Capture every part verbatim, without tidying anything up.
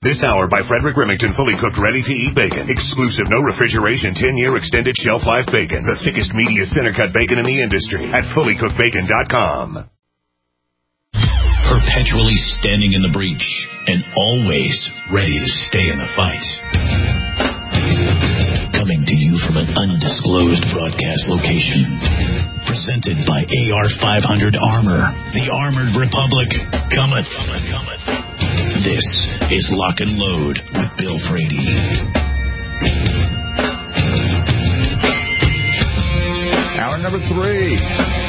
This hour by Frederick Remington, fully cooked, ready-to-eat bacon. Exclusive, no refrigeration, ten-year extended shelf life bacon. The thickest, meatiest center-cut bacon in the industry at fully cooked bacon dot com. Perpetually standing in the breach and always ready to stay in the fight. Coming to you from an undisclosed broadcast location. Presented by A R five hundred Armor. The Armored Republic cometh. cometh, cometh. This is Lock and Load with Bill Frady. Hour number three.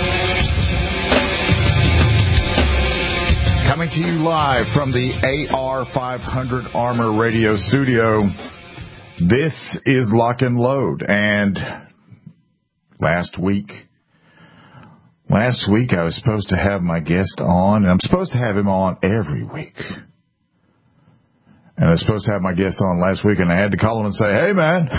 Coming to you live from the A R five hundred Armor Radio Studio. This is Lock and Load. And last week, last week I was supposed to have my guest on, and I'm supposed to have him on every week. And I was supposed to have my guest on last week, and I had to call him and say, hey, man,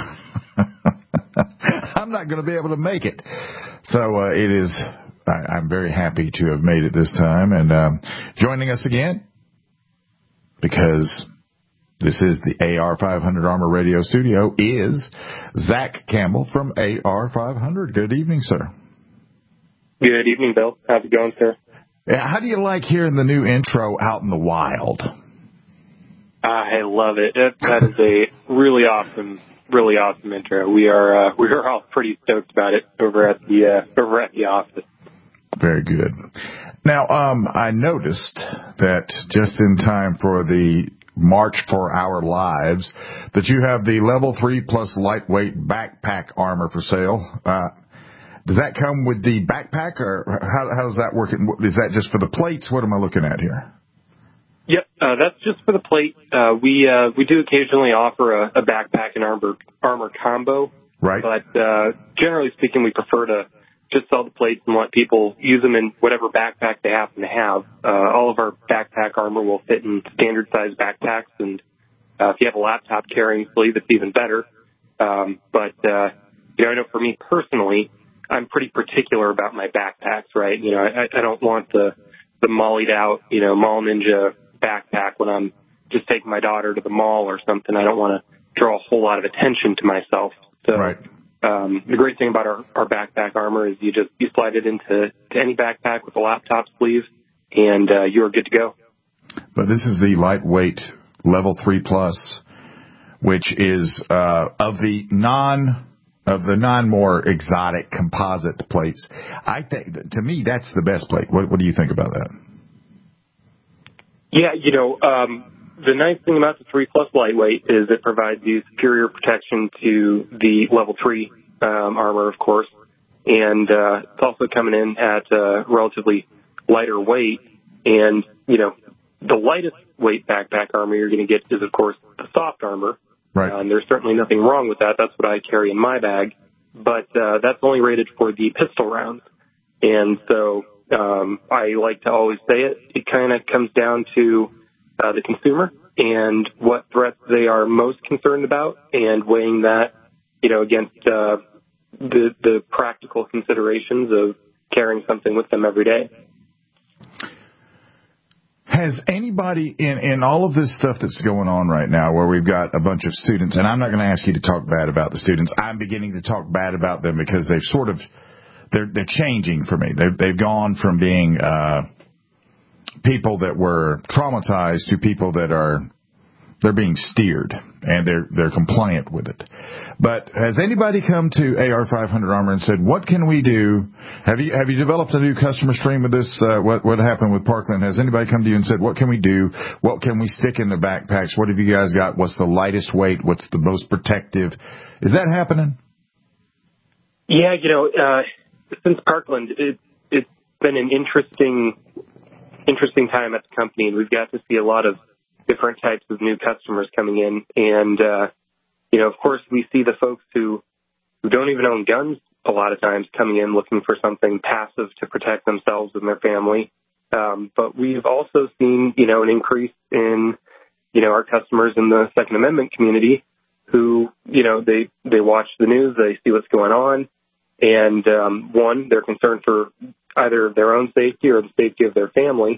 I'm not going to be able to make it. So uh, it is, I, I'm very happy to have made it this time. And um, joining us again, because this is the A R five hundred Armor Radio Studio, is Zach Campbell from A R five hundred. Good evening, sir. Good evening, Bill. How's it going, sir? How do you like hearing the new intro, Out in the Wild? I love it. That, that is a really awesome, really awesome intro. We are uh, we are all pretty stoked about it over at the uh, over at the office. Very good. Now, um, I noticed that just in time for the March for Our Lives, that you have the Level three Plus lightweight backpack armor for sale. Uh, does that come with the backpack, or how, how does that work? Is that just for the plates? What am I looking at here? Yep, uh, that's just for the plate. Uh, we uh, we do occasionally offer a, a backpack and armor armor combo, right? But uh, generally speaking, we prefer to just sell the plates and let people use them in whatever backpack they happen to have. Uh, all of our backpack armor will fit in standard size backpacks, and uh, if you have a laptop carrying sleeve, it's even better. Um, but uh, you know, I know for me personally, I'm pretty particular about my backpacks, right? You know, I, I don't want the the mollied out, you know, Mall Ninja backpack when I'm just taking my daughter to the mall or something. I don't want to draw a whole lot of attention to myself. So right. um, the great thing about our, our backpack armor is you just you slide it into to any backpack with a laptop sleeve, and uh, you're good to go. But this is the lightweight Level three Plus, which is uh, of the non of the non more exotic composite plates. I think to me that's the best plate. What, what do you think about that? Yeah, you know, um, the nice thing about the three Plus lightweight is it provides you superior protection to the Level three um, armor, of course, and uh, it's also coming in at a relatively lighter weight. And, you know, the lightest weight backpack armor you're going to get is, of course, the soft armor. Right. Uh, and there's certainly nothing wrong with that. That's what I carry in my bag. But uh, that's only rated for the pistol rounds. And so Um, I like to always say it. It kind of comes down to uh, the consumer and what threats they are most concerned about, and weighing that, you know, against uh, the the practical considerations of carrying something with them every day. Has anybody in, in all of this stuff that's going on right now, where we've got a bunch of students, and I'm not going to ask you to talk bad about the students. I'm beginning to talk bad about them because they've sort of They're they're changing for me. They've they've gone from being uh, people that were traumatized to people that are they're being steered, and they're they're compliant with it. But has anybody come to A R five hundred Armor and said, "What can we do?" Have you have you developed a new customer stream with this? Uh, what what happened with Parkland? Has anybody come to you and said, "What can we do? What can we stick in the backpacks? What have you guys got? What's the lightest weight? What's the most protective?" Is that happening? Yeah, you know. Uh Since Parkland, it, it's been an interesting, interesting time at the company, and we've got to see a lot of different types of new customers coming in. And, uh, you know, of course, we see the folks who, who don't even own guns a lot of times coming in looking for something passive to protect themselves and their family. Um, but we've also seen, you know, an increase in, you know, our customers in the Second Amendment community who, you know, they, they watch the news, they see what's going on. And, um, one, they're concerned for either their own safety or the safety of their family.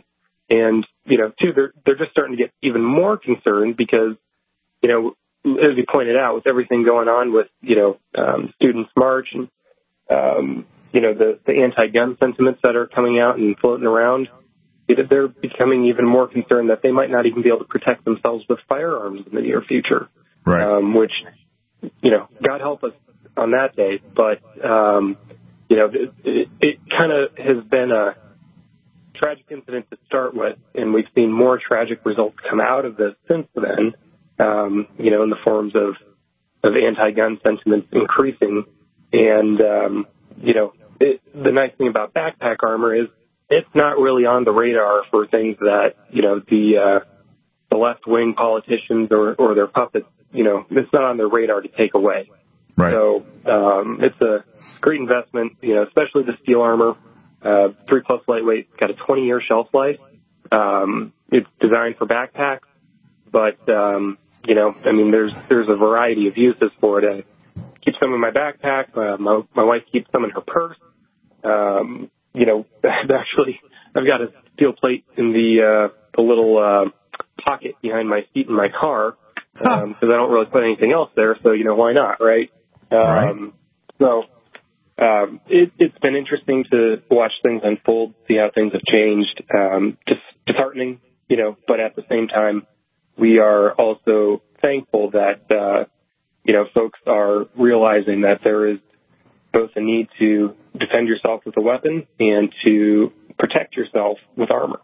And, you know, two, they're, they're just starting to get even more concerned because, you know, as you pointed out, with everything going on with, you know, um, Students March and, um, you know, the, the anti-gun sentiments that are coming out and floating around, they're becoming even more concerned that they might not even be able to protect themselves with firearms in the near future. Right. Um, which, you know, God help us on that day. But, um, you know, it, it, it kind of has been a tragic incident to start with, and we've seen more tragic results come out of this since then, um, you know, in the forms of, of anti-gun sentiments increasing. And, um, you know, it, the nice thing about backpack armor is it's not really on the radar for things that, you know, the, uh, the left-wing politicians or, or their puppets, you know, it's not on their radar to take away. Right. So, um, it's a great investment, you know, especially the steel armor, uh, three plus lightweight, it's got a twenty year shelf life. Um, it's designed for backpacks, but, um, you know, I mean, there's, there's a variety of uses for it. I keep some in my backpack. Uh, my, my wife keeps some in her purse. Um, you know, actually, I've got a steel plate in the, uh, the little, uh, pocket behind my seat in my car, um, because I don't really put anything else there. So, you know, why not? Right. Um, right. so, um, it, it's been interesting to watch things unfold, see how things have changed. Um, just disheartening, you know, but at the same time, we are also thankful that, uh, you know, folks are realizing that there is both a need to defend yourself with a weapon and to protect yourself with armor.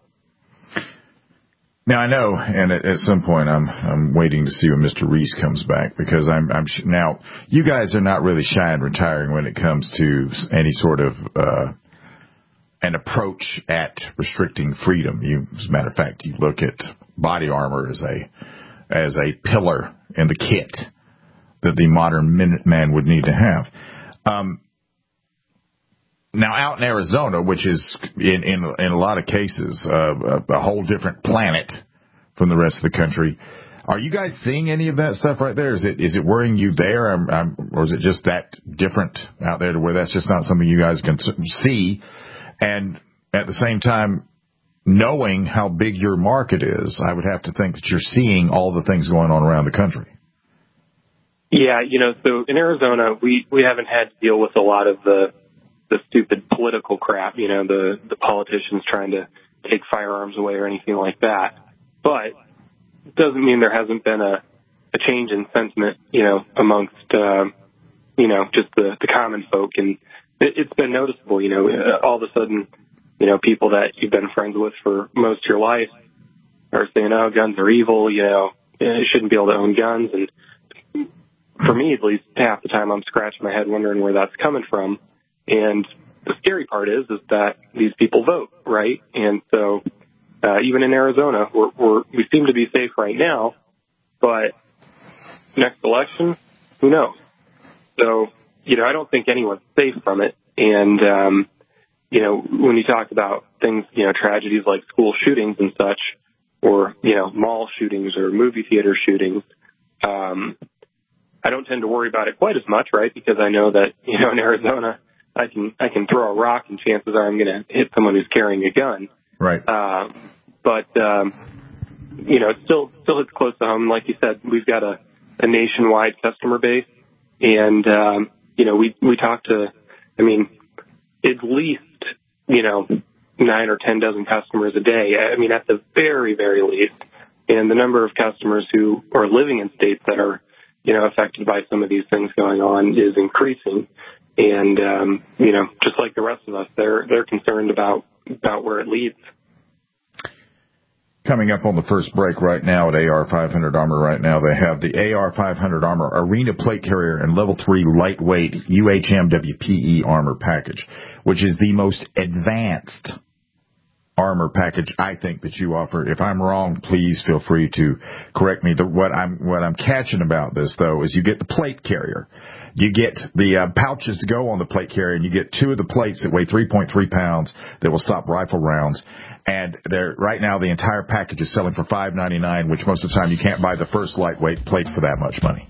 Now I know, and at, at some point I'm I'm waiting to see when Mister Reese comes back, because I'm I'm now you guys are not really shy in retiring when it comes to any sort of uh, an approach at restricting freedom. You, as a matter of fact, you look at body armor as a as a pillar in the kit that the modern Minuteman would need to have. Um, now, out in Arizona, which is in in, in a lot of cases uh, a, a whole different planet from the rest of the country, are you guys seeing any of that stuff right there? Is it is it worrying you there, I'm, I'm, or is it just that different out there to where that's just not something you guys can see? And at the same time, knowing how big your market is, I would have to think that you're seeing all the things going on around the country. Yeah, you know, so in Arizona, we, we haven't had to deal with a lot of the the stupid political crap, you know, the, the politicians trying to take firearms away or anything like that. But it doesn't mean there hasn't been a, a change in sentiment, you know, amongst, uh, you know, just the, the common folk. And it, it's been noticeable, you know, all of a sudden, you know, people that you've been friends with for most of your life are saying, oh, guns are evil, you know, you shouldn't be able to own guns. And for me, at least, half the time I'm scratching my head wondering where that's coming from. And the scary part is, is that these people vote, right? And so, uh, even in Arizona, we're, we're, we seem to be safe right now, but next election, who knows? So, you know, I don't think anyone's safe from it. And, um, you know, when you talk about things, you know, tragedies like school shootings and such, or, you know, mall shootings or movie theater shootings, um, I don't tend to worry about it quite as much, right? Because I know that, you know, in Arizona, I can I can throw a rock and chances are I'm going to hit someone who's carrying a gun. Right. Uh, but, um, you know, it still, still hits close to home. Like you said, we've got a, a nationwide customer base. And, um, you know, we, we talk to, I mean, at least, you know, nine or ten dozen customers a day. I mean, at the very, very least. And the number of customers who are living in states that are, you know, affected by some of these things going on is increasing. And, um, you know, just like the rest of us, they're, they're concerned about, about where it leads. Coming up on the first break right now at A R five hundred Armor right now, they have the A R five hundred Armor Arena Plate Carrier and Level three Lightweight U H M W P E Armor Package, which is the most advanced armor package I think that you offer. If I'm wrong, please feel free to correct me. The, what I'm what I'm catching about this, though, is you get the plate carrier. You get the uh, pouches to go on the plate carrier, and you get two of the plates that weigh three point three pounds that will stop rifle rounds. And they're, right now, the entire package is selling for five ninety-nine, which most of the time you can't buy the first lightweight plate for that much money.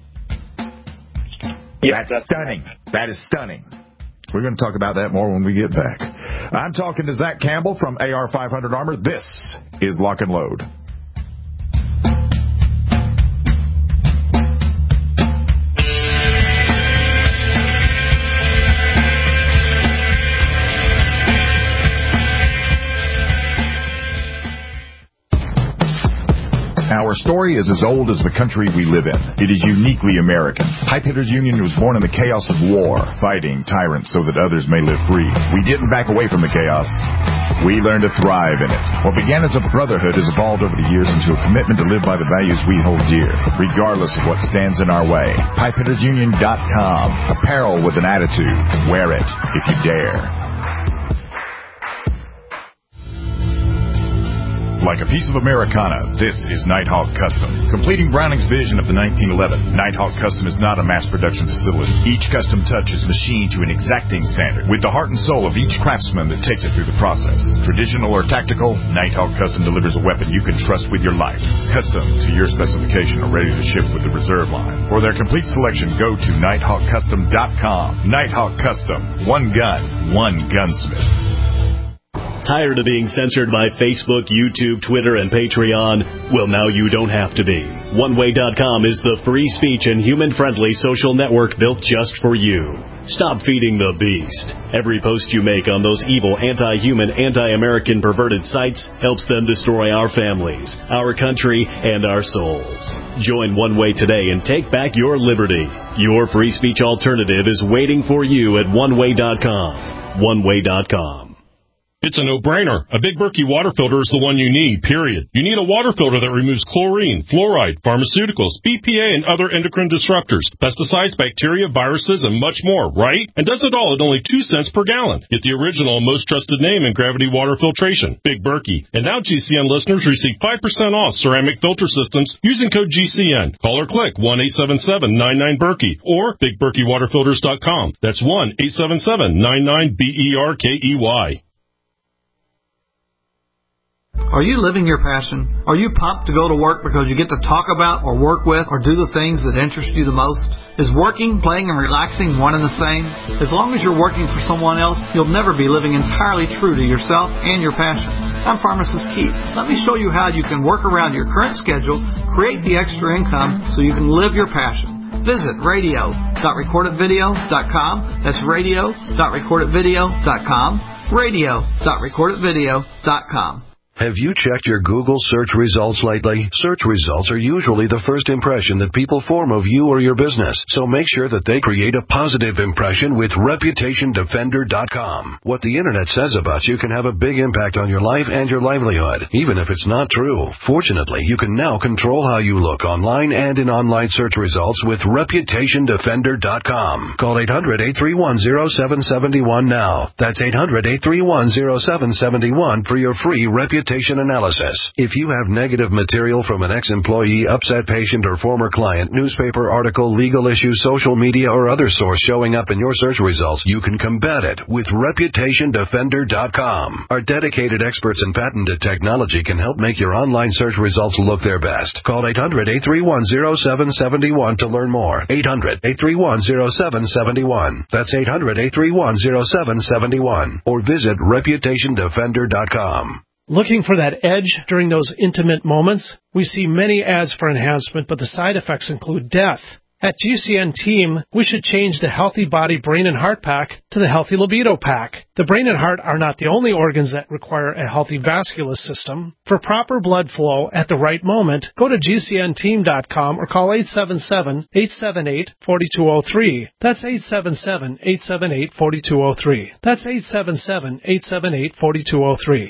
Yeah, that's, that's stunning. That is stunning. We're going to talk about that more when we get back. I'm talking to Zach Campbell from A R five hundred Armor. This is Lock and Load. Our story is as old as the country we live in. It is uniquely American. Pipe Hitters Union was born in the chaos of war, fighting tyrants so that others may live free. We didn't back away from the chaos. We learned to thrive in it. What began as a brotherhood has evolved over the years into a commitment to live by the values we hold dear, regardless of what stands in our way. pipe hitters union dot com. Apparel with an attitude. Wear it if you dare. Like a piece of Americana, this is Nighthawk Custom. Completing Browning's vision of the nineteen eleven, Nighthawk Custom is not a mass production facility. Each custom touch is machined to an exacting standard, with the heart and soul of each craftsman that takes it through the process. Traditional or tactical, Nighthawk Custom delivers a weapon you can trust with your life. Custom to your specification or ready to ship with the reserve line. For their complete selection, go to nighthawk custom dot com. Nighthawk Custom. One gun, one gunsmith. Tired of being censored by Facebook, YouTube, Twitter, and Patreon? Well, now you don't have to be. one way dot com is the free speech and human-friendly social network built just for you. Stop feeding the beast. Every post you make on those evil, anti-human, anti-American perverted sites helps them destroy our families, our country, and our souls. Join One Way today and take back your liberty. Your free speech alternative is waiting for you at one way dot com. one way dot com. It's a no-brainer. A Big Berkey water filter is the one you need, period. You need a water filter that removes chlorine, fluoride, pharmaceuticals, B P A, and other endocrine disruptors, pesticides, bacteria, viruses, and much more, right? And does it all at only two cents per gallon. Get the original and most trusted name in gravity water filtration, Big Berkey. And now G C N listeners receive five percent off ceramic filter systems using code G C N. Call or click one eight seven seven nine nine Berkey or big berkey water filters dot com. That's one eight seven seven nine nine B E R K E Y. Are you living your passion? Are you pumped to go to work because you get to talk about or work with or do the things that interest you the most? Is working, playing, and relaxing one and the same? As long as you're working for someone else, you'll never be living entirely true to yourself and your passion. I'm Pharmacist Keith. Let me show you how you can work around your current schedule, create the extra income so you can live your passion. Visit radio dot record it video dot com. That's radio dot record it video dot com. radio dot record it video dot com. Have you checked your Google search results lately? Search results are usually the first impression that people form of you or your business, so make sure that they create a positive impression with reputation defender dot com. What the internet says about you can have a big impact on your life and your livelihood, even if it's not true. Fortunately, you can now control how you look online and in online search results with reputation defender dot com. Call eight hundred, eight three one, zero seven seven one now. That's eight hundred, eight three one, zero seven seven one for your free reputation analysis. If you have negative material from an ex-employee, upset patient, or former client, newspaper article, legal issue, social media, or other source showing up in your search results, you can combat it with reputation defender dot com. Our dedicated experts in patented technology can help make your online search results look their best. Call eight hundred, eight three one, zero seven seven one to learn more. eight hundred, eight three one, zero seven seven one. That's eight hundred, eight three one, zero seven seven one. Or visit reputation defender dot com. Looking for that edge during those intimate moments? We see many ads for enhancement, but the side effects include death. At G C N Team, we should change the Healthy Body Brain and Heart Pack to the Healthy Libido Pack. The brain and heart are not the only organs that require a healthy vascular system. For proper blood flow at the right moment, go to G C N team dot com or call eight seven seven, eight seven eight, four two zero three. That's eight seven seven, eight seven eight, four two zero three. That's eight seven seven, eight seven eight, four two zero three.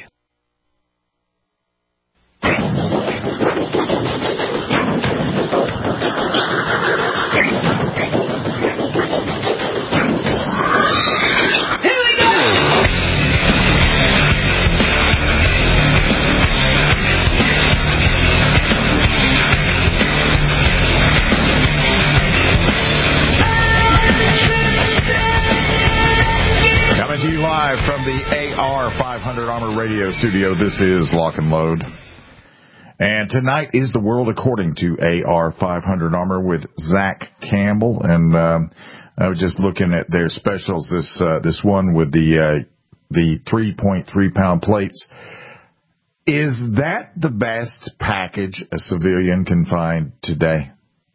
To you live from the A R five hundred Armor Radio Studio. This is Lock and Load. And tonight is the world according to A R five hundred Armor with Zach Campbell. And um, I was just looking at their specials. This uh, this one with the uh, the three point three pound plates. Is that the best package a civilian can find today?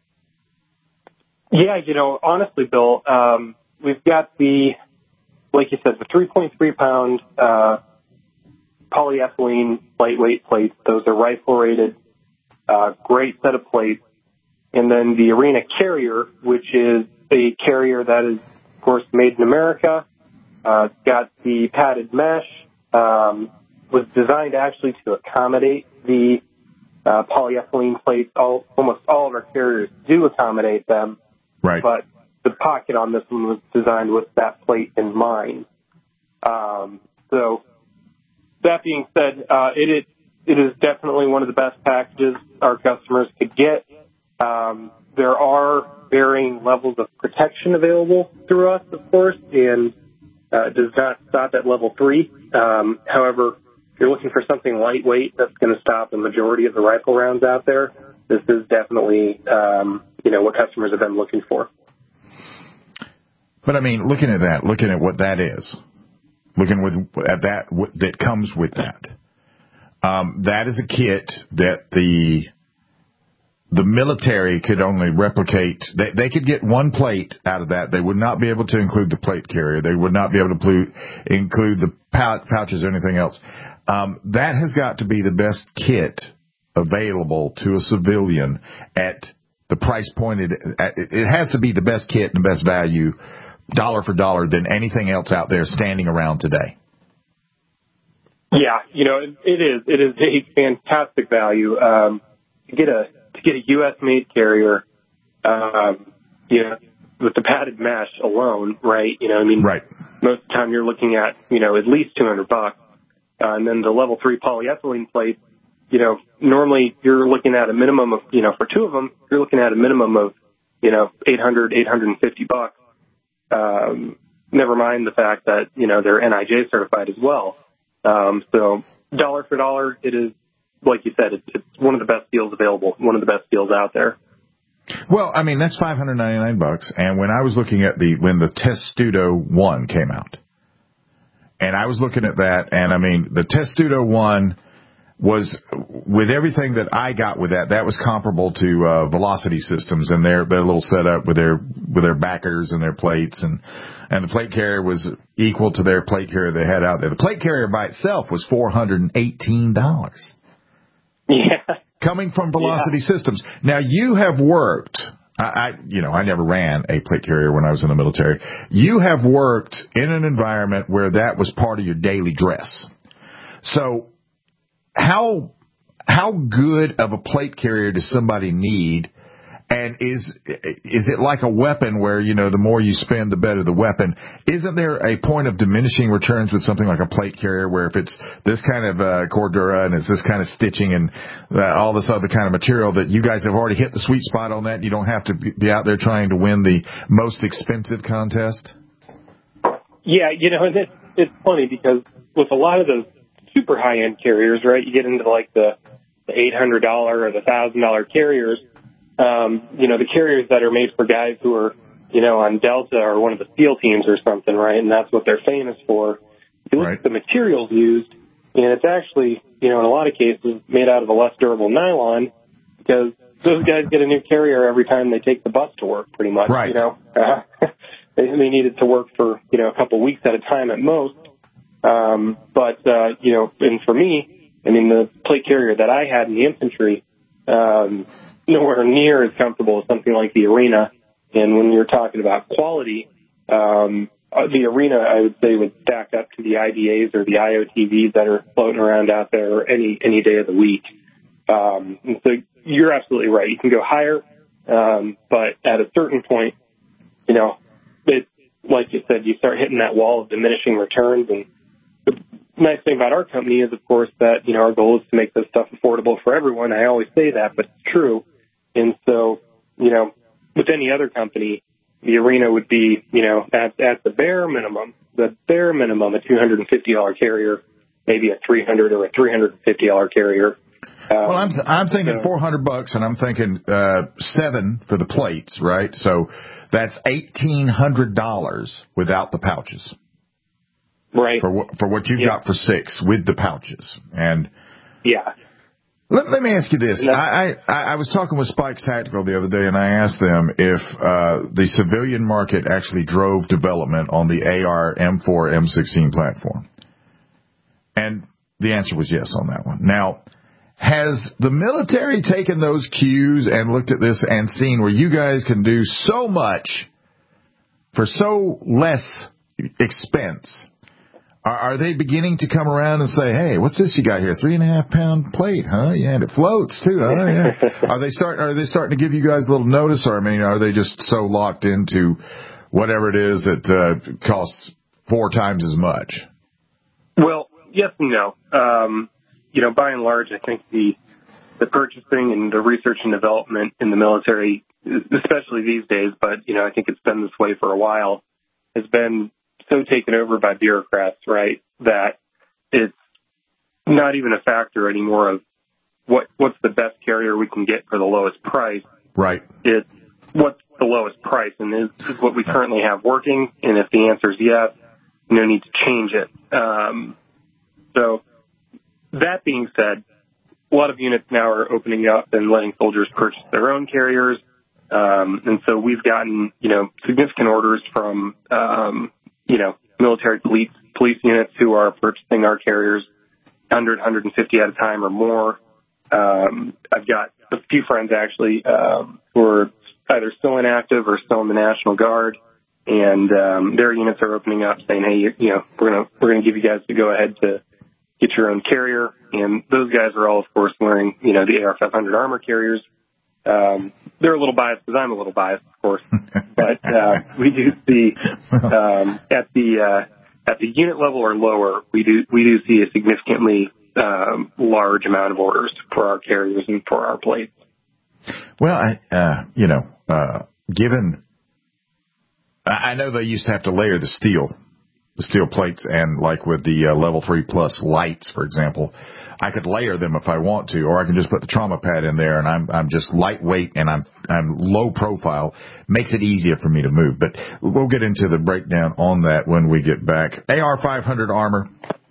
Yeah, you know, honestly, Bill, um, we've got the, like you said, the three point three pound uh, polyethylene lightweight plates. Those are rifle rated, uh, great set of plates. And then the Arena Carrier, which is a carrier that is, of course, made in America. Uh, it's got the padded mesh, um, was designed actually to accommodate the uh, polyethylene plates. All, almost all of our carriers do accommodate them. Right. But the pocket on this one was designed with that plate in mind. Um, so that being said, uh, it is, it is definitely one of the best packages our customers could get. Um, there are varying levels of protection available through us, of course, and uh, it does not stop at level three. Um, however, if you're looking for something lightweight that's going to stop the majority of the rifle rounds out there, this is definitely, um, you know, what customers have been looking for. But I mean, looking at that, looking at what that is, looking with at that that comes with that, um, that is a kit that the the military could only replicate. They, they could get one plate out of that. They would not be able to include the plate carrier. They would not be able to pl- include the pou- pouches or anything else. Um, that has got to be the best kit available to a civilian at the price point. It, it has to be the best kit and the best value, dollar for dollar, than anything else out there standing around today. Yeah, you know, it, it is. It is a fantastic value. Um, to get a to get a U S made carrier, um, you know, with the padded mesh alone, right? You know, I mean, right. Most of the time you're looking at, you know, at least two hundred bucks, uh, and then the level three polyethylene plate. You know, normally you're looking at a minimum of, you know, for two of them, you're looking at a minimum of, you know, eight hundred, eight hundred fifty bucks. Um, never mind the fact that, you know, they're N I J certified as well. Um, so dollar for dollar, it is, like you said, it's, it's one of the best deals available, one of the best deals out there. Well, I mean, that's five hundred ninety-nine bucks. And when I was looking at the, when the Testudo one came out, and I was looking at that, and I mean, the Testudo one was, with everything that I got with that, that was comparable to uh, Velocity Systems and their their little setup with their with their backers and their plates, and and the plate carrier was equal to their plate carrier they had out there. The plate carrier by itself was four hundred eighteen dollars. Yeah, coming from Velocity yeah. Systems. Now you have worked. I, I, you know, I never ran a plate carrier when I was in the military. You have worked in an environment where that was part of your daily dress. So, How how good of a plate carrier does somebody need, and is is it like a weapon where, you know, the more you spend, the better the weapon? Isn't there a point of diminishing returns with something like a plate carrier, where if it's this kind of uh, Cordura and it's this kind of stitching and uh, all this other kind of material, that you guys have already hit the sweet spot on that? You don't have to be out there trying to win the most expensive contest? Yeah, you know, it's, it's funny because with a lot of those super high-end carriers, right? You get into like the, the eight hundred dollars or the one thousand dollars carriers. Um, you know, the carriers that are made for guys who are, you know, on Delta or one of the SEAL teams or something, right? And that's what they're famous for. You look right. at the materials used, and it's actually, you know, in a lot of cases made out of a less durable nylon, because those guys get a new carrier every time they take the bus to work, pretty much. Right. You know, uh, they, they need it to work for, you know, a couple weeks at a time at most. Um, but, uh, you know, and for me, I mean, the plate carrier that I had in the infantry, um, nowhere near as comfortable as something like the Arena. And when you're talking about quality, um, the Arena, I would say, would stack up to the I D As or the I O T Vs that are floating around out there any, any day of the week. Um, and so you're absolutely right. You can go higher. Um, but at a certain point, you know, it, like you said, you start hitting that wall of diminishing returns. And the nice thing about our company is, of course, that, you know, our goal is to make this stuff affordable for everyone. I always say that, but it's true. And so, you know, with any other company, the Arena would be, you know, at, at the bare minimum, the bare minimum, a two hundred fifty dollars carrier, maybe a three hundred dollars or a three hundred fifty dollars carrier. Um, well, I'm th- I'm thinking so, four hundred bucks, and I'm thinking uh, seven for the plates, right? So that's eighteen hundred dollars without the pouches. Right. For what, for what you've yeah. got for six with the pouches. And yeah. Let, let me ask you this. I, I, I was talking with Spikes Tactical the other day, and I asked them if uh, the civilian market actually drove development on the A R M four M sixteen platform. And the answer was yes on that one. Now, has the military taken those cues and looked at this and seen where you guys can do so much for so less expense? Are, are they beginning to come around and say, hey, what's this you got here? Three and a half pound plate, huh? Yeah, and it floats too, huh? Yeah. Are they start? Are they starting to give you guys a little notice, or I mean, are they just so locked into whatever it is that uh, costs four times as much? Well, yes and no. Um, you know, by and large, I think the the purchasing and the research and development in the military, especially these days, but you know, I think it's been this way for a while, has been so taken over by bureaucrats, right, that it's not even a factor anymore of what what's the best carrier we can get for the lowest price. Right. It's what's the lowest price, and is, is what we currently have working, and if the answer is yes, no need to change it. Um, so that being said, a lot of units now are opening up and letting soldiers purchase their own carriers, um, and so we've gotten, you know, significant orders from um, you know, military police, police units who are purchasing our carriers one hundred, one hundred fifty at a time or more. Um, I've got a few friends actually, um, who are either still inactive or still in the National Guard, and, um, their units are opening up saying, hey, you, you know, we're going to, we're going to give you guys the go ahead to get your own carrier. And those guys are all, of course, wearing, you know, the A R five hundred armor carriers. Um, they're a little biased because I'm a little biased, of course, but, uh, we do see, um, at the, uh, at the unit level or lower, we do, we do see a significantly, um, large amount of orders for our carriers and for our plates. Well, I, uh, you know, uh, given, I know they used to have to layer the steel, the steel plates, and like with the uh, level three plus lights, for example, I could layer them if I want to, or I can just put the trauma pad in there, and I'm I'm just lightweight and I'm I'm low profile. Makes it easier for me to move. But we'll get into the breakdown on that when we get back. A R five hundred armor.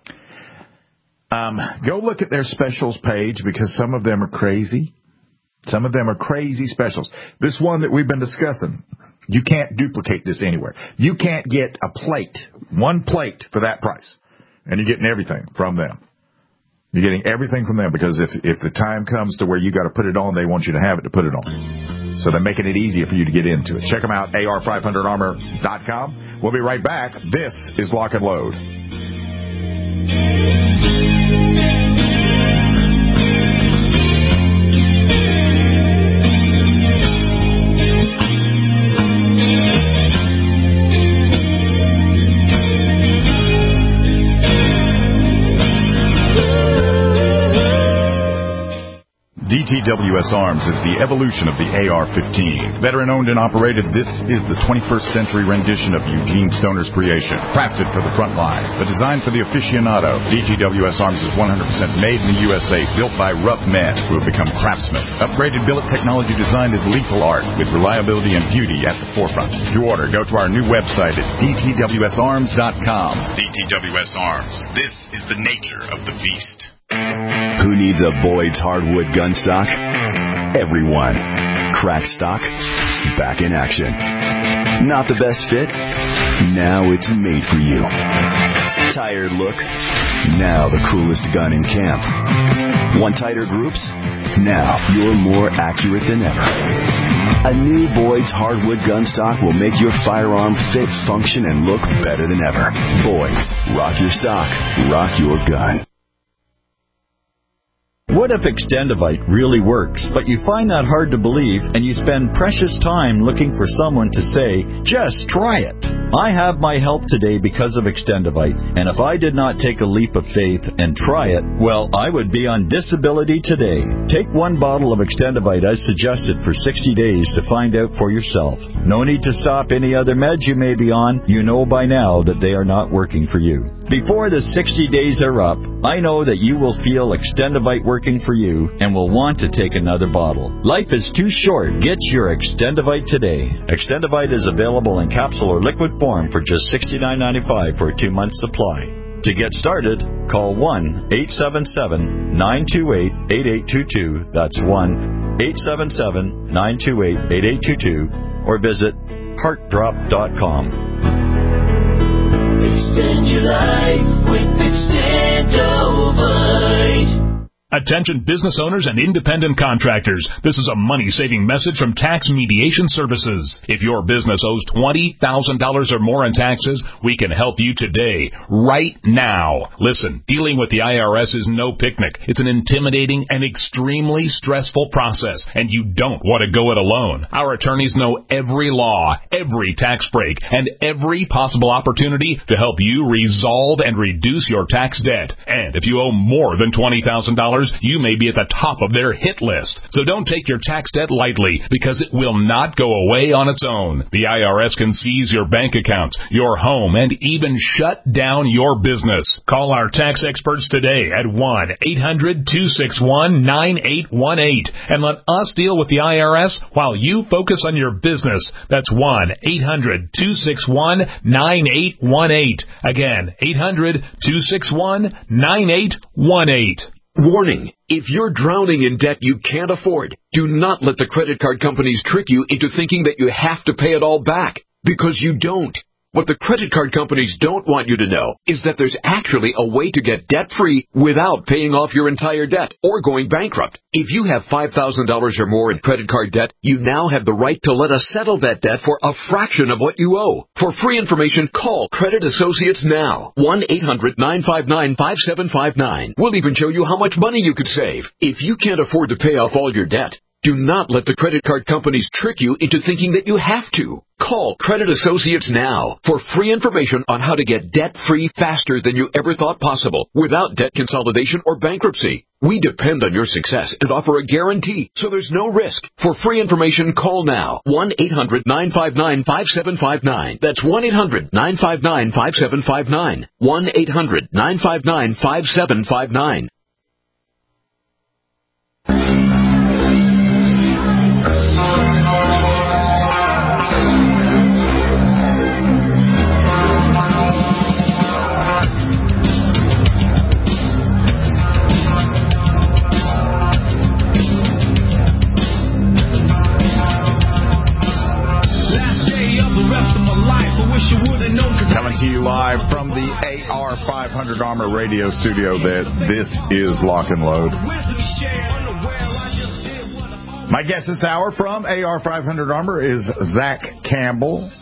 Um, go look at their specials page because some of them are crazy. Some of them are crazy specials. This one that we've been discussing, you can't duplicate this anywhere. You can't get a plate, one plate for that price, and you're getting everything from them. You're getting everything from them because if if the time comes to where you got to put it on, they want you to have it to put it on. So they're making it easier for you to get into it. Check them out, A R five hundred armor dot com. We'll be right back. This is Lock and Load. D T W S Arms is the evolution of the A R fifteen. Veteran-owned and operated, this is the twenty-first century rendition of Eugene Stoner's creation. Crafted for the front line, but designed for the aficionado. D T W S Arms is one hundred percent made in the U S A, built by rough men who have become craftsmen. Upgraded billet technology designed as lethal art, with reliability and beauty at the forefront. To order, go to our new website at D T W S arms dot com. D T W S Arms. This is the nature of the beast. Who needs a Boyd's hardwood gun stock? Everyone. Cracked stock, back in action. Not the best fit? Now it's made for you. Tired look? Now the coolest gun in camp. Want tighter groups? Now you're more accurate than ever. A new Boyd's hardwood gun stock will make your firearm fit, function, and look better than ever. Boyd's. Rock your stock. Rock your gun. What if Extendivite really works, but you find that hard to believe and you spend precious time looking for someone to say, just try it? I have my help today because of Extendivite, and if I did not take a leap of faith and try it, well, I would be on disability today. Take one bottle of Extendivite as suggested for sixty days to find out for yourself. No need to stop any other meds you may be on. You know by now that they are not working for you. Before the sixty days are up, I know that you will feel Extendivite working for you and will want to take another bottle. Life is too short. Get your Extendivite today. Extendivite is available in capsule or liquid form for just sixty-nine ninety-five for a two-month supply. To get started, call one eight seven seven, nine two eight, eight eight two two. That's one eight seven seven, nine two eight, eight eight two two. Or visit heart drop dot com. Extend your life with Extendivite. Attention business owners and independent contractors. This is a money-saving message from Tax Mediation Services. If your business owes twenty thousand dollars or more in taxes, we can help you today, right now. Listen, dealing with the I R S is no picnic. It's an intimidating and extremely stressful process, and you don't want to go it alone. Our attorneys know every law, every tax break, and every possible opportunity to help you resolve and reduce your tax debt. And if you owe more than twenty thousand dollars, you may be at the top of their hit list. So don't take your tax debt lightly, because it will not go away on its own. The I R S can seize your bank accounts, your home, and even shut down your business. Call our tax experts today at one eight hundred, two six one, nine eight one eight and let us deal with the I R S while you focus on your business. That's one eight hundred, two six one, nine eight one eight. Again, eight hundred, two six one, nine eight one eight. Warning, if you're drowning in debt you can't afford, do not let the credit card companies trick you into thinking that you have to pay it all back, because you don't. What the credit card companies don't want you to know is that there's actually a way to get debt-free without paying off your entire debt or going bankrupt. If you have five thousand dollars or more in credit card debt, you now have the right to let us settle that debt for a fraction of what you owe. For free information, call Credit Associates now. one eight hundred, nine five nine, five seven five nine. We'll even show you how much money you could save. If you can't afford to pay off all your debt, do not let the credit card companies trick you into thinking that you have to. Call Credit Associates now for free information on how to get debt-free faster than you ever thought possible without debt consolidation or bankruptcy. We depend on your success and offer a guarantee, so there's no risk. For free information, call now. one eight hundred, nine five nine, five seven five nine. That's one eight hundred, nine five nine, five seven five nine. one eight hundred, nine five nine, five seven five nine. Coming to you live from the A R five hundred Armor radio studio. That this is Lock and Load. My guest this hour from A R five hundred Armor is Zach Campbell.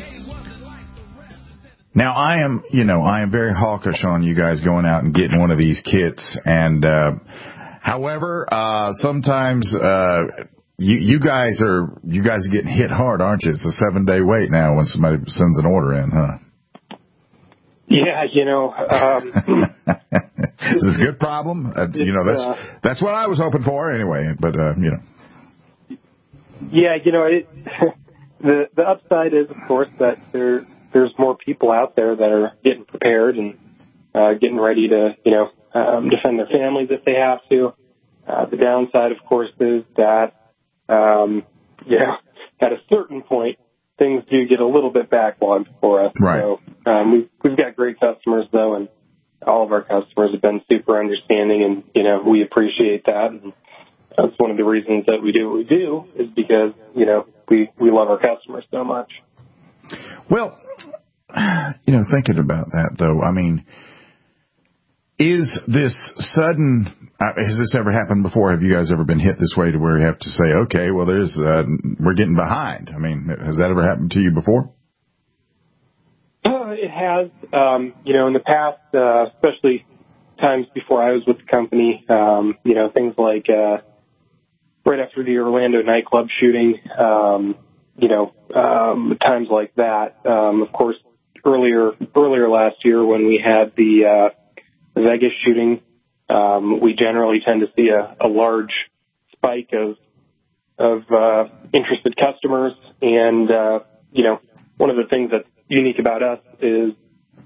Now, I am, you know, I am very hawkish on you guys going out and getting one of these kits. And, uh, however, uh, sometimes, uh, You, you guys are you guys are getting hit hard, aren't you? It's a seven day wait now when somebody sends an order in, huh? Yeah, you know, um, this is a good problem. Uh, you know, that's uh, that's what I was hoping for anyway. But uh, you know, yeah, you know, it, the the upside is, of course, that there there's more people out there that are getting prepared and uh, getting ready to, you know, um, defend their families if they have to. Uh, the downside, of course, is that Um, yeah, at a certain point, things do get a little bit backlogged for us. Right. So um, we've, we've got great customers, though, and all of our customers have been super understanding, and, you know, we appreciate that. And that's one of the reasons that we do what we do, is because, you know, we, we love our customers so much. Well, you know, thinking about that, though, I mean, is this sudden, uh, has this ever happened before? Have you guys ever been hit this way to where you have to say, okay, well, there's, uh, we're getting behind? I mean, has that ever happened to you before? Uh, it has. Um, you know, in the past, uh, especially times before I was with the company, um, you know, things like uh, right after the Orlando nightclub shooting, um, you know, um, times like that. Um, of course, earlier earlier last year when we had the uh, Vegas shooting, um, we generally tend to see a, a large spike of of uh, interested customers. And, uh, you know, one of the things that's unique about us is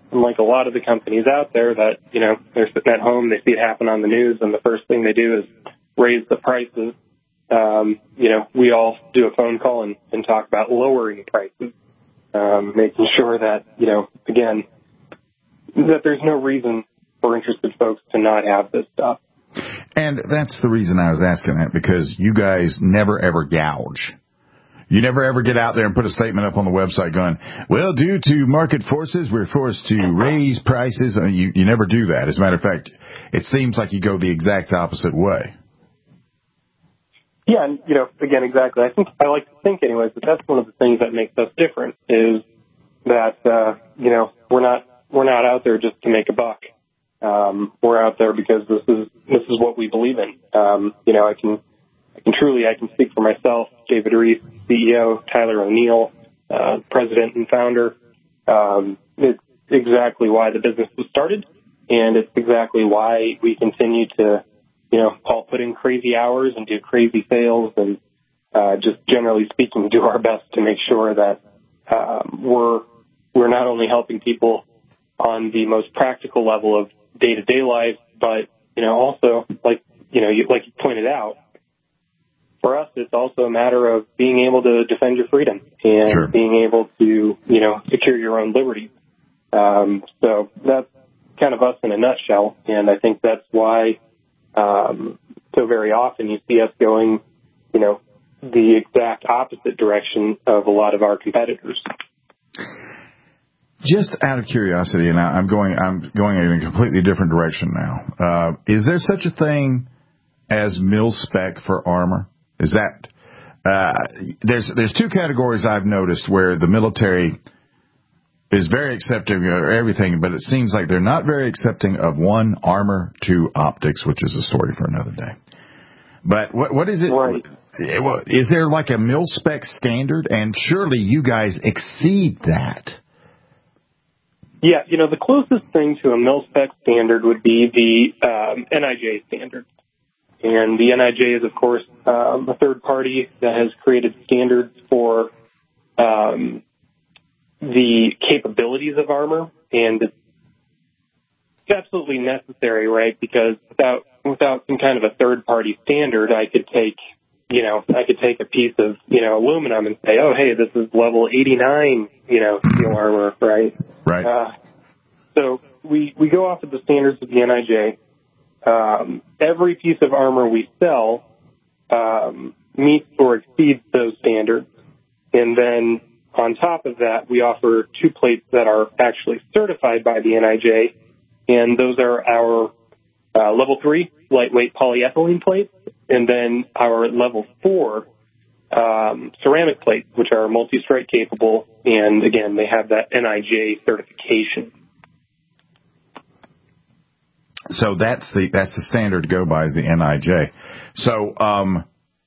unlike a lot of the companies out there that, you know, they're sitting at home, they see it happen on the news, and the first thing they do is raise the prices. Um, you know, we all do a phone call and, and talk about lowering prices, um, making sure that, you know, again, that there's no reason for interested folks to not have this stuff. And that's the reason I was asking that, because you guys never, ever gouge. You never, ever get out there and put a statement up on the website going, well, due to market forces, we're forced to raise prices. I mean, you, you never do that. As a matter of fact, it seems like you go the exact opposite way. Yeah, and, you know, again, exactly. I think I like to think anyways that that's one of the things that makes us different is that, uh, you know, we're not, we're not out there just to make a buck. Um, we're out there because this is, this is what we believe in. Um, you know, I can, I can truly, I can speak for myself, David Reese, C E O, Tyler O'Neill, uh, president and founder. Um, it's exactly why the business was started, and it's exactly why we continue to, you know, all put in crazy hours and do crazy sales and, uh, just generally speaking, do our best to make sure that, um, we're, we're not only helping people on the most practical level of day-to-day life, but, you know, also, like, you know, you, like you pointed out, for us, it's also a matter of being able to defend your freedom and sure. being able to, you know, secure your own liberty. Um, so that's kind of us in a nutshell, and I think that's why um, so very often you see us going, you know, the exact opposite direction of a lot of our competitors. Just out of curiosity, and I'm going, I'm going in a completely different direction now. Uh, is there such a thing as mil spec for armor? Is that uh, there's there's two categories I've noticed where the military is very accepting of everything, but it seems like they're not very accepting of one, armor, two, optics, which is a story for another day. But what what is it? Right. Is there like a mil spec standard? And surely you guys exceed that. Yeah, you know, the closest thing to a mil spec standard would be the um, N I J standard. And the N I J is, of course, um, a third party that has created standards for um, the capabilities of armor. And it's absolutely necessary, right? Because without without some kind of a third party standard, I could take, you know, I could take a piece of, you know, aluminum and say, oh, hey, this is level eighty-nine, you know, steel armor, right? Right. Uh, so we, we go off of the standards of the N I J. Um, every piece of armor we sell um, meets or exceeds those standards. And then on top of that, we offer two plates that are actually certified by the N I J. And those are our uh, level three lightweight polyethylene plates, and then our level four um, ceramic plates, which are multi-strike capable, and again, they have that N I J certification. So that's the that's the standard to go by, is the N I J. So um,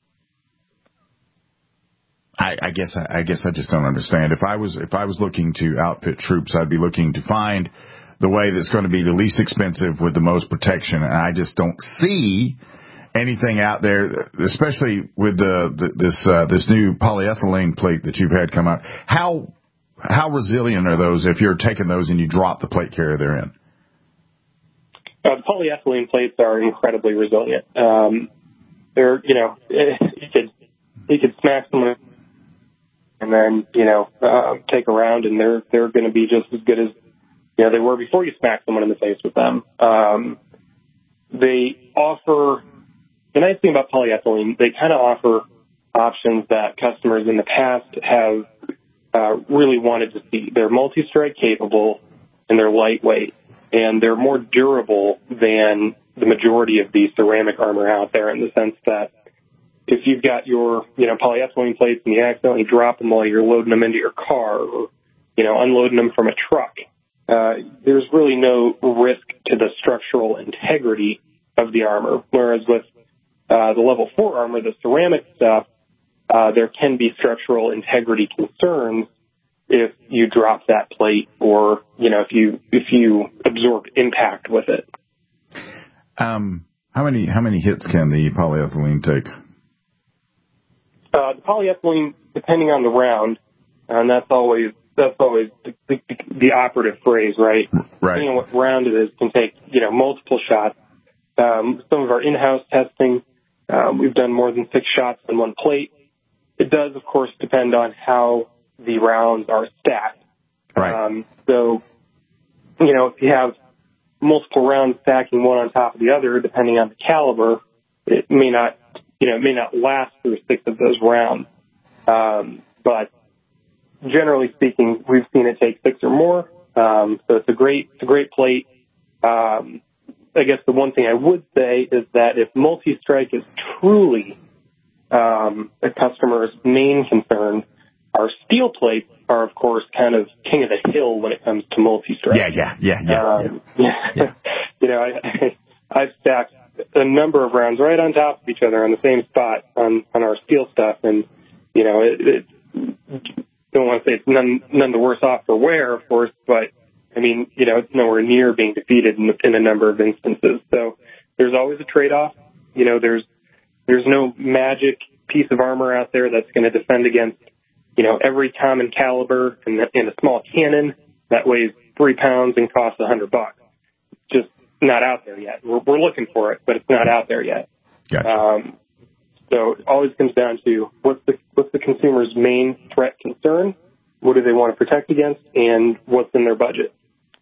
I, I guess I, I guess I just don't understand. If I was if I was looking to outfit troops, I'd be looking to find the way that's going to be the least expensive with the most protection, and I just don't see anything out there, especially with the, the this uh, this new polyethylene plate that you've had come out. How how resilient are those if you're taking those and you drop the plate carrier they're in? Uh, the polyethylene plates are incredibly resilient. Um, they're, you know, you could you could smack someone and then, you know, uh, take a round, and they're they're going to be just as good as, you know, they were before you smack someone in the face with them. Um, they offer, the nice thing about polyethylene, they kind of offer options that customers in the past have uh, really wanted to see. They're multi-strike capable, and they're lightweight, and they're more durable than the majority of the ceramic armor out there, in the sense that if you've got your, you know, polyethylene plates and you accidentally drop them while you're loading them into your car, or, you know, unloading them from a truck, Uh, there's really no risk to the structural integrity of the armor. Whereas with uh, the level four armor, the ceramic stuff, uh, there can be structural integrity concerns if you drop that plate, or, you know, if you if you absorb impact with it. Um, how many how many hits can the polyethylene take? Uh, the polyethylene, depending on the round, and that's always that's always the, the, the operative phrase, right? Right. Depending on what round it is, can take, you know, multiple shots. Um, some of our in-house testing, um, we've done more than six shots on one plate. It does, of course, depend on how the rounds are stacked. Right. Um, so, you know, if you have multiple rounds stacking one on top of the other, depending on the caliber, it may not, you know, it may not last through six of those rounds. Um, but generally speaking, we've seen it take six or more. Um, so it's a great, it's a great plate. Um, I guess the one thing I would say is that if multi-strike is truly um, a customer's main concern, our steel plates are, of course, kind of king of the hill when it comes to multi-strike. Yeah, yeah, yeah, yeah. Um, yeah. yeah. You know, I, I've stacked a number of rounds right on top of each other on the same spot on, on our steel stuff, and, you know, it, it don't want to say it's none, none the worse off for wear, of course, but, I mean, you know, it's nowhere near being defeated in, in a number of instances. So there's always a trade-off. You know, there's there's no magic piece of armor out there that's going to defend against, you know, every common caliber and, and a small cannon that weighs three pounds and costs a hundred bucks. It's just not out there yet. We're, we're looking for it, but it's not out there yet. Gotcha. Um, so it always comes down to what's the what's the consumer's main threat concern, what do they want to protect against, and what's in their budget.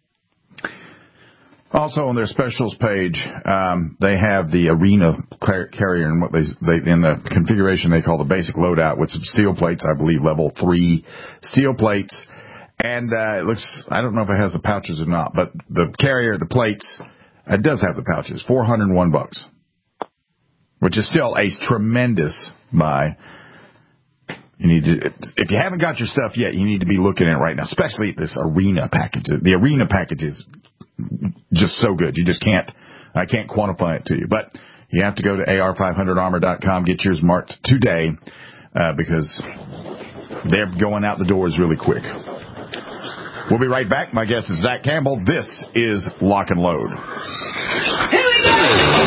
Also on their specials page, um, they have the Arena carrier and what they, they in the configuration they call the basic loadout with some steel plates, I believe level three steel plates. And uh, it looks, I don't know if it has the pouches or not, but the carrier, the plates, it does have the pouches, four hundred one bucks, which is still a tremendous buy. You need to, if you haven't got your stuff yet, you need to be looking at it right now, especially this Arena package. The Arena package is just so good. You just can't, I can't quantify it to you. But you have to go to A R five hundred armor dot com, get yours marked today, uh, because they're going out the doors really quick. We'll be right back. My guest is Zach Campbell. This is Lock and Load. Here we go!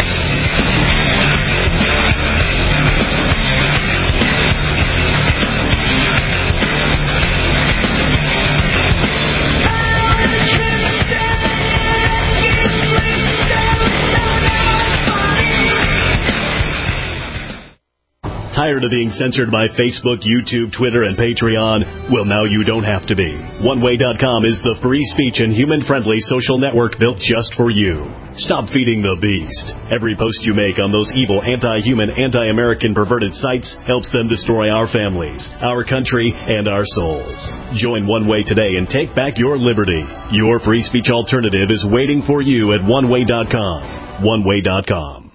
Tired of being censored by Facebook, YouTube, Twitter, and Patreon? Well, now you don't have to be. one way dot com is the free speech and human-friendly social network built just for you. Stop feeding the beast. Every post you make on those evil, anti-human, anti-American perverted sites helps them destroy our families, our country, and our souls. Join One Way today and take back your liberty. Your free speech alternative is waiting for you at one way dot com. one way dot com.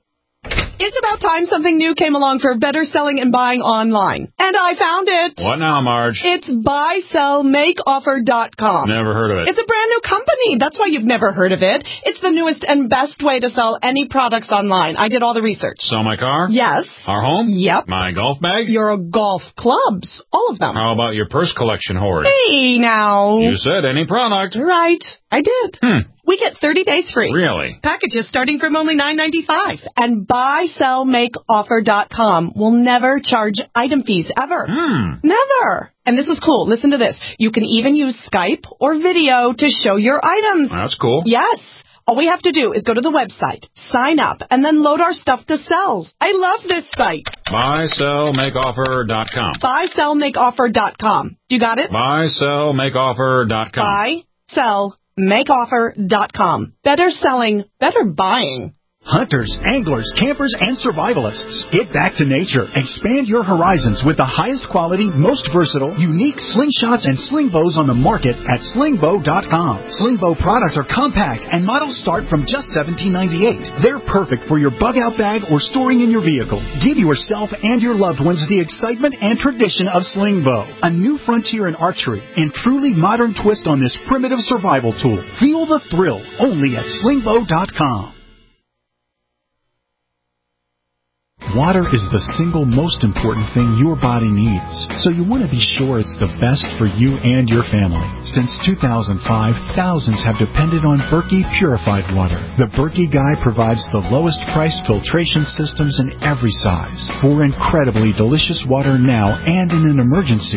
It's about time something new came along for better selling and buying online. And I found it. What now, Marge? It's buy sell make offer dot com. Never heard of it. It's a brand new company. That's why you've never heard of it. It's the newest and best way to sell any products online. I did all the research. Sell my car? Yes. Our home? Yep. My golf bag? Your golf clubs. All of them. How about your purse collection hoard? Hey, now. You said any product. Right. I did. Hmm. We get thirty days free. Really? Packages starting from only nine ninety-five. And buy sell make offer dot com will never charge item fees ever. Hmm. Never. And this is cool. Listen to this. You can even use Skype or video to show your items. That's cool. Yes. All we have to do is go to the website, sign up, and then load our stuff to sell. I love this site. buy sell make offer dot com. buy sell make offer dot com. You got it? buy sell make offer dot com. buy sell make offer dot com. Better selling, better buying. Hunters, anglers, campers, and survivalists. Get back to nature. Expand your horizons with the highest quality, most versatile, unique slingshots and sling bows on the market at sling bow dot com. Sling bow products are compact and models start from just seventeen ninety-eight. They're perfect for your bug out bag or storing in your vehicle. Give yourself and your loved ones the excitement and tradition of sling bow. A new frontier in archery and truly modern twist on this primitive survival tool. Feel the thrill only at sling bow dot com. Water is the single most important thing your body needs, so you want to be sure it's the best for you and your family. Since two thousand five, thousands have depended on Berkey purified water. The Berkey Guy provides the lowest priced filtration systems in every size for incredibly delicious water now and in an emergency.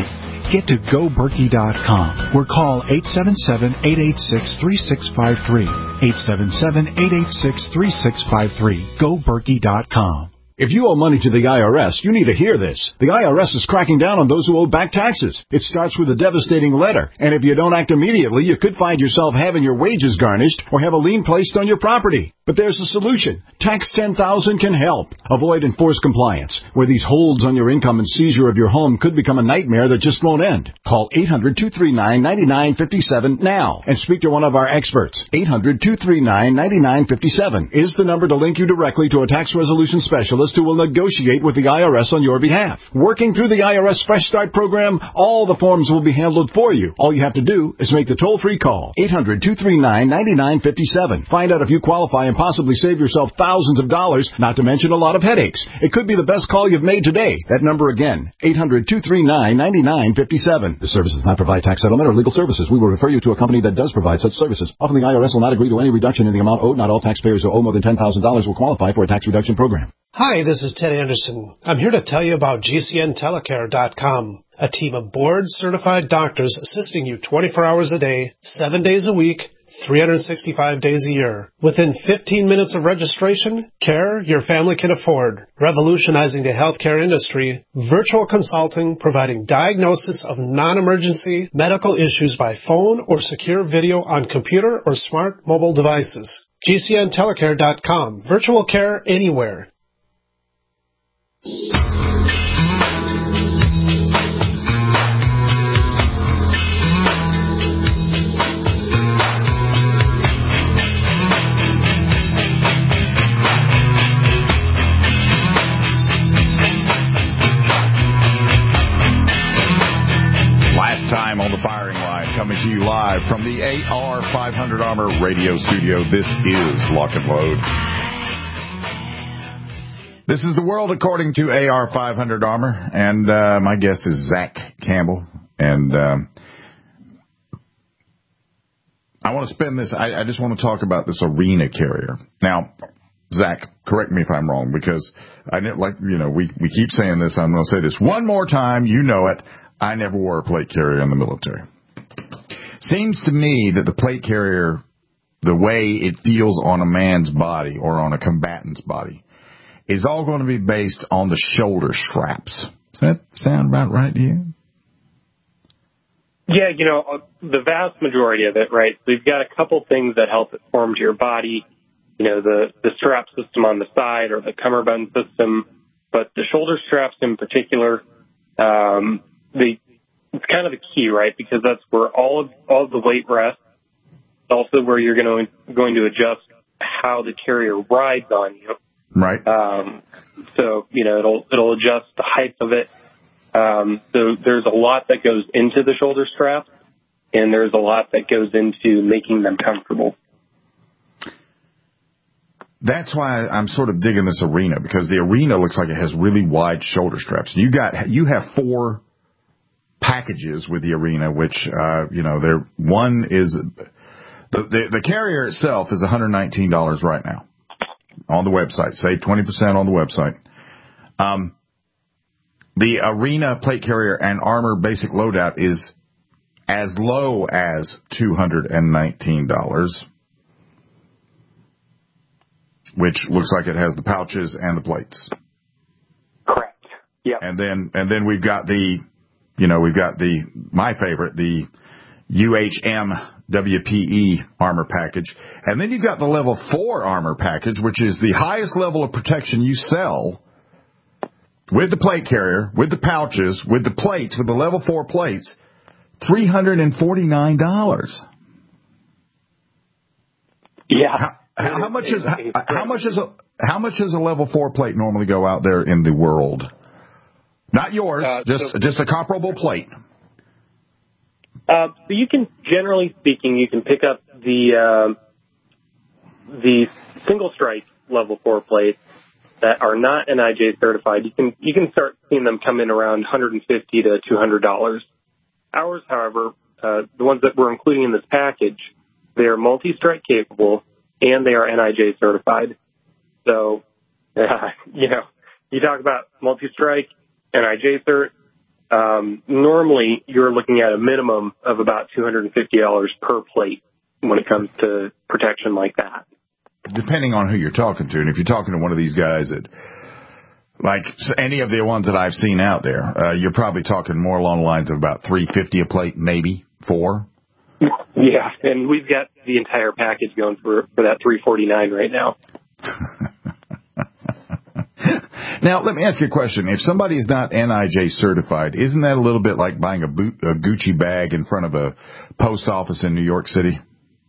get to go berkey dot com or call eight seven seven, eight eight six, three six five three. eight seven seven, eight eight six, three six five three. go berkey dot com. If you owe money to the I R S, you need to hear this. The I R S is cracking down on those who owe back taxes. It starts with a devastating letter, and if you don't act immediately, you could find yourself having your wages garnished or have a lien placed on your property. But there's a solution. Tax ten thousand can help. Avoid enforced compliance, where these holds on your income and seizure of your home could become a nightmare that just won't end. Call eight hundred, two three nine, nine nine five seven now and speak to one of our experts. eight hundred, two three nine, nine nine five seven is the number to link you directly to a tax resolution specialist who will negotiate with the I R S on your behalf. Working through the I R S Fresh Start program, all the forms will be handled for you. All you have to do is make the toll-free call. eight hundred, two three nine, nine nine five seven. Find out if you qualify and possibly save yourself thousands of dollars, not to mention a lot of headaches. It could be the best call you've made today. That number again, eight hundred, two three nine, nine nine five seven. This service does not provide tax settlement or legal services. We will refer you to a company that does provide such services. Often the I R S will not agree to any reduction in the amount owed. Not all taxpayers who owe more than ten thousand dollars will qualify for a tax reduction program. Hi, this is Ted Anderson. I'm here to tell you about G C N telecare dot com, a team of board-certified doctors assisting you twenty-four hours a day, seven days a week, three hundred sixty-five days a year. Within fifteen minutes of registration, care your family can afford. Revolutionizing the healthcare industry, virtual consulting providing diagnosis of non-emergency medical issues by phone or secure video on computer or smart mobile devices. G C N telecare dot com. Virtual care anywhere. Last time on the firing line, coming to you live from the A R five hundred Armor radio studio. This is Lock and Load. This is the world according to A R five hundred Armor, and uh, my guest is Zach Campbell. And um, I want to spend this. I, I just want to talk about this Arena carrier. Now, Zach, correct me if I'm wrong, because I ne- like you know we we keep saying this. I'm going to say this one more time. You know it. I never wore a plate carrier in the military. Seems to me that the plate carrier, the way it feels on a man's body or on a combatant's body, is all going to be based on the shoulder straps. Does that sound about right to you? Yeah, you know, the vast majority of it, right? So you've got a couple things that help it form to your body. You know, the, the strap system on the side or the cummerbund system. But the shoulder straps in particular, um, they, it's kind of the key, right? Because that's where all of, all of the weight rests. Also where you're going to, going to adjust how the carrier rides on you. Right. Um, so, you know, it'll, it'll adjust the height of it. Um, so there's a lot that goes into the shoulder straps, and there's a lot that goes into making them comfortable. That's why I'm sort of digging this Arena, because the Arena looks like it has really wide shoulder straps. You got, you have four packages with the Arena, which, uh, you know, there, one is, the, the, the carrier itself is one hundred nineteen dollars right now on the website. Save twenty percent on the website. Um, the Arena plate carrier and armor basic loadout is as low as two hundred nineteen dollars, which looks like it has the pouches and the plates. Correct. Yeah. And then, and then we've got the, you know, we've got the, my favorite, the U H M W P E armor package. And then you've got the level four armor package, which is the highest level of protection you sell, with the plate carrier, with the pouches, with the plates, with the level four plates, three hundred forty-nine dollars. Yeah. How, how much is how, how much is a how much does a level four plate normally go out there in the world? Not yours, uh, just so, just a comparable plate. Uh, so you can, generally speaking, you can pick up the uh, the single strike level four plates that are not N I J certified. You can you can start seeing them come in around one hundred fifty to two hundred dollars. Ours, however, uh, the ones that we're including in this package, they are multi-strike capable and they are N I J certified. So, uh, you know, you talk about multi-strike, N I J cert, um, normally you're looking at a minimum of about two hundred fifty dollars per plate when it comes to protection like that. Depending on who you're talking to, and if you're talking to one of these guys that, like any of the ones that I've seen out there, uh, you're probably talking more along the lines of about three hundred fifty dollars a plate, maybe four. Yeah, and we've got the entire package going for for that three hundred forty-nine dollars right now. Now, let me ask you a question. If somebody is not N I J certified, isn't that a little bit like buying a, boot, a Gucci bag in front of a post office in New York City?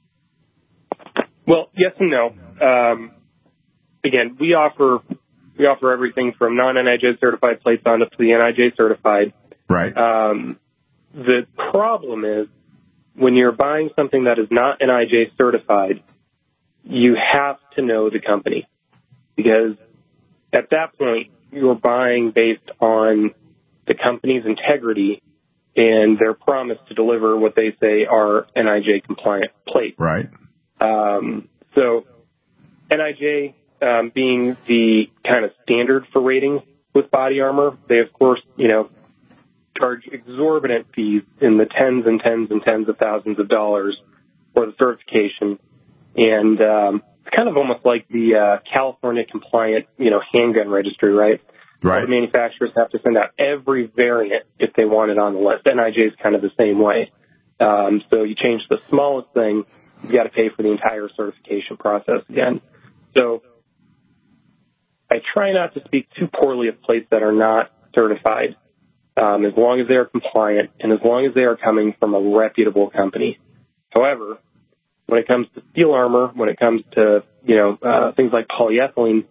Well, yes and no. Um, again, we offer we offer everything from non-N I J certified plates on up to the N I J certified. Right. Um, the problem is when you're buying something that is not N I J certified, you have to know the company, because at that point you're buying based on the company's integrity and their promise to deliver what they say are N I J compliant plates. Right. Um, so N I J um, being the kind of standard for ratings with body armor, they of course, you know, charge exorbitant fees in the tens and tens and tens of thousands of dollars for the certification. And um, it's kind of almost like the uh, California compliant, you know, handgun registry, right? Right. The manufacturers have to send out every variant if they want it on the list. N I J is kind of the same way. Um, so you change the smallest thing, you got to pay for the entire certification process again. So I try not to speak too poorly of plates that are not certified, um, as long as they are compliant and as long as they are coming from a reputable company. However, when it comes to steel armor, when it comes to, you know, uh, things like polyethylene,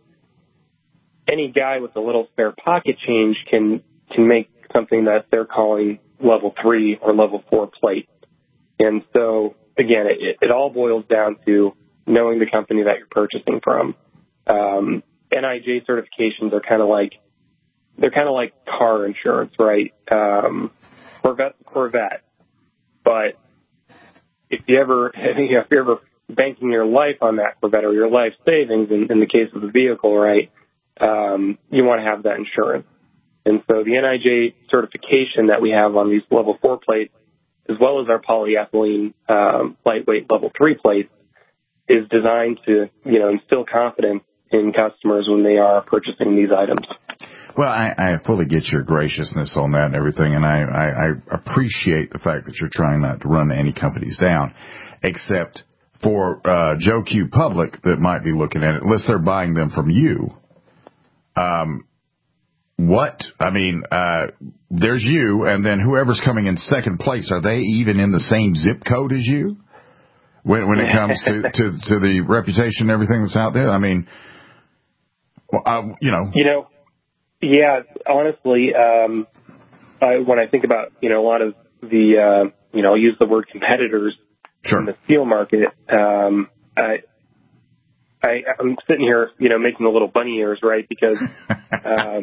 any guy with a little spare pocket change can, can make something that they're calling level three or level four plate. And so, again, it, it all boils down to knowing the company that you're purchasing from. Um, N I J certifications are kind of like, they're kind of like car insurance, right? Um, Corvette's a Corvette, but if you ever, you know, if you're ever banking your life on that Corvette or your life savings in, in the case of the vehicle, right, um, you want to have that insurance. And so the N I J certification that we have on these level four plates, as well as our polyethylene um, lightweight level three plates, is designed to, you know, instill confidence in customers when they are purchasing these items. Well, I, I fully get your graciousness on that and everything, and I, I, I appreciate the fact that you're trying not to run any companies down, except for uh, Joe Q Public that might be looking at it, unless they're buying them from you. Um, what? I mean, uh, there's you, and then whoever's coming in second place, are they even in the same zip code as you when, when it comes to, to, to the reputation and everything that's out there? I mean, well, uh, you know. You know, yeah, honestly, um, I, when I think about, you know, a lot of the, uh, you know, I'll use the word competitors sure. in the steel market, um, I, I, I'm sitting here, you know, making a little bunny ears, right? Because um,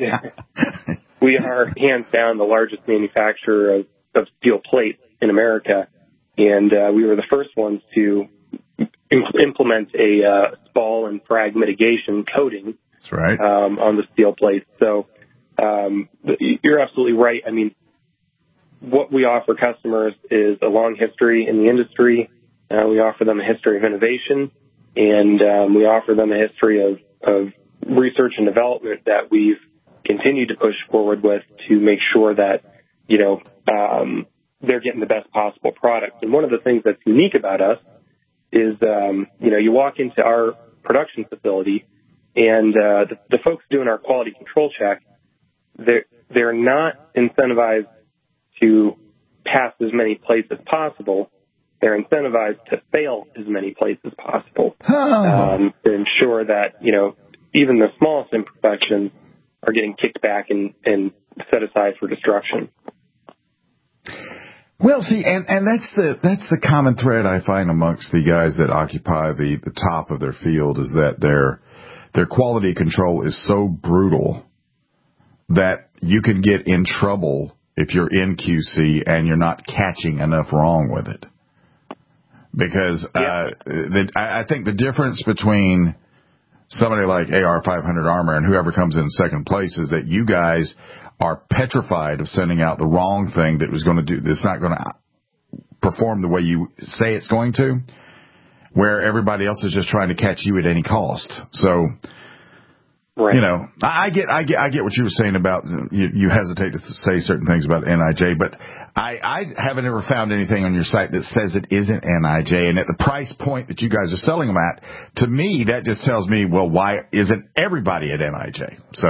we are hands down the largest manufacturer of, of steel plate in America, and uh, we were the first ones to implement a uh, spall and frag mitigation coating. That's right. Um, on the steel plate. So um, you're absolutely right. I mean, what we offer customers is a long history in the industry. Uh, we offer them a history of innovation, and um, we offer them a history of, of research and development that we've continued to push forward with to make sure that, you know, um, they're getting the best possible product. And one of the things that's unique about us is, um, you know, you walk into our production facility, and uh, the, the folks doing our quality control check, they're, they're not incentivized to pass as many plates as possible. They're incentivized to fail as many plates as possible um, to ensure that, you know, even the smallest imperfections are getting kicked back and, and set aside for destruction. Well, see, and, and that's the that's the common thread I find amongst the guys that occupy the, the top of their field, is that their their quality control is so brutal that you can get in trouble if you're in Q C and you're not catching enough wrong with it. Because uh, the, I think the difference between somebody like A R five hundred Armor and whoever comes in second place is that you guys are petrified of sending out the wrong thing that was going to do, that's not going to perform the way you say it's going to, where everybody else is just trying to catch you at any cost. So, right. you know, I get, I get, I get what you were saying about you, you hesitate to say certain things about N I J, but I, I haven't ever found anything on your site that says it isn't N I J. And at the price point that you guys are selling them at, to me, that just tells me, well, why isn't everybody at N I J? So,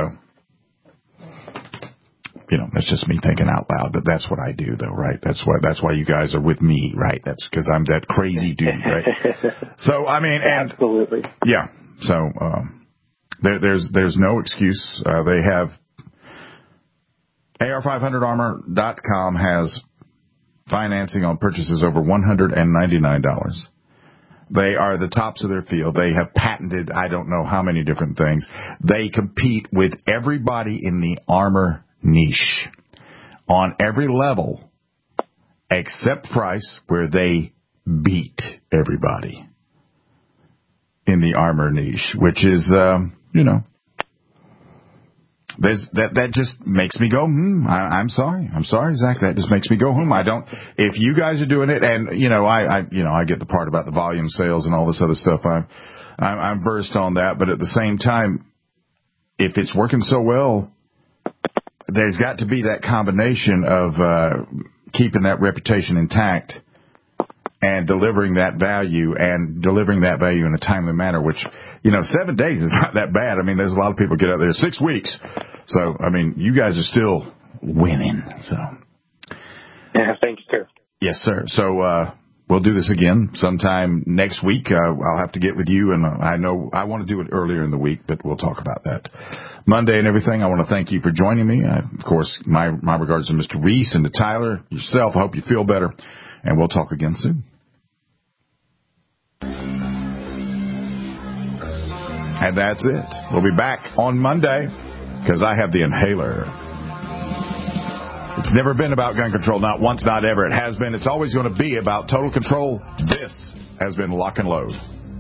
you know, that's just me thinking out loud, but that's what I do, though, right? That's why that's why you guys are with me, right? That's because I'm that crazy dude, right? So, I mean, and absolutely, yeah. So, um, there, there's there's no excuse. Uh, they have A R five hundred armor dot com has financing on purchases over one hundred ninety-nine dollars. They are the tops of their field. They have patented I don't know how many different things. They compete with everybody in the armor niche on every level except price, where they beat everybody in the armor niche, which is, um, you know, there's that that just makes me go, hmm, I, I'm sorry. I'm sorry, Zach. That just makes me go, hmm. I don't, if you guys are doing it, and, you know, I, I you know, I get the part about the volume sales and all this other stuff. I'm, I'm, I'm versed on that, but at the same time, if it's working so well, there's got to be that combination of uh, keeping that reputation intact and delivering that value and delivering that value in a timely manner, which, you know, seven days is not that bad. I mean, there's a lot of people get out there six weeks. So, I mean, you guys are still winning. So, yeah, thank you, sir. Yes, sir. So, uh, we'll do this again sometime next week. Uh, I'll have to get with you, and uh, I know I want to do it earlier in the week, but we'll talk about that Monday and everything. I want to thank you for joining me. I, of course, my, my regards to Mister Reese and to Tyler, yourself. I hope you feel better, and we'll talk again soon. And that's it. We'll be back on Monday because I have the inhaler. It's never been about gun control, not once, not ever. It has been. It's always going to be about total control. This has been Lock and Load.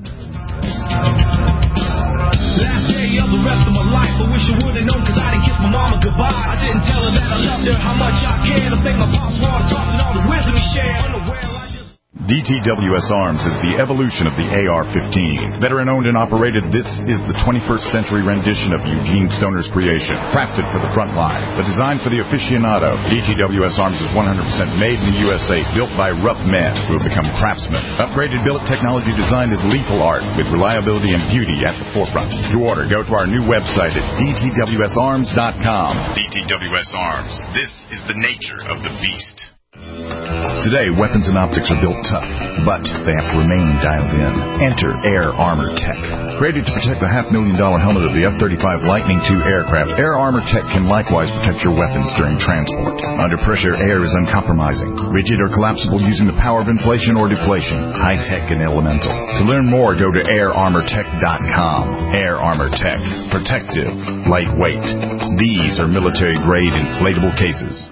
Last day of the rest of my life, I wish I would have known, cause I didn't kiss my mama goodbye. I didn't tell her that I loved her, how much I cared. I think my pops water talks and all the wisdom he shared. Unaware, I just... D T W S Arms is the evolution of the A R fifteen. Veteran-owned and operated, this is the twenty-first century rendition of Eugene Stoner's creation. Crafted for the front line, but designed for the aficionado. D T W S Arms is one hundred percent made in the U S A, built by rough men who have become craftsmen. Upgraded billet technology designed as lethal art, with reliability and beauty at the forefront. To order, go to our new website at D T W S arms dot com. D T W S Arms. This is the nature of the beast. Today, weapons and optics are built tough, but they have to remain dialed in. Enter Air Armor Tech. Created to protect the half-million dollar helmet of the F thirty-five Lightning two aircraft, Air Armor Tech can likewise protect your weapons during transport. Under pressure, air is uncompromising, rigid or collapsible using the power of inflation or deflation, high-tech and elemental. To learn more, go to air armor tech dot com. Air Armor Tech. Protective. Lightweight. These are military-grade inflatable cases.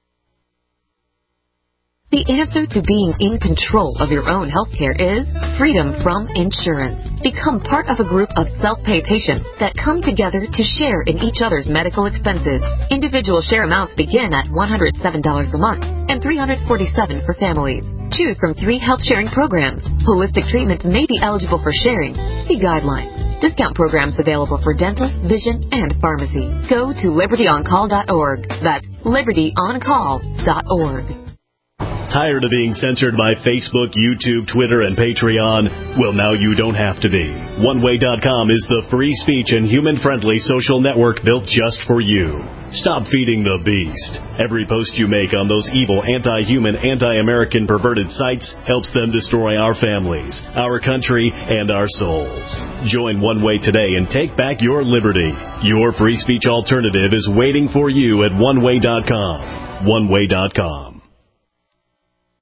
The answer to being in control of your own healthcare is freedom from insurance. Become part of a group of self-pay patients that come together to share in each other's medical expenses. Individual share amounts begin at one hundred seven dollars a month and three hundred forty-seven dollars for families. Choose from three health sharing programs. Holistic treatment may be eligible for sharing. See guidelines. Discount programs available for dental, vision, and pharmacy. Go to liberty on call dot org. That's liberty on call dot org. Tired of being censored by Facebook, YouTube, Twitter, and Patreon? Well, now you don't have to be. one way dot com is the free speech and human-friendly social network built just for you. Stop feeding the beast. Every post you make on those evil, anti-human, anti-American perverted sites helps them destroy our families, our country, and our souls. Join One Way today and take back your liberty. Your free speech alternative is waiting for you at one way dot com. one way dot com.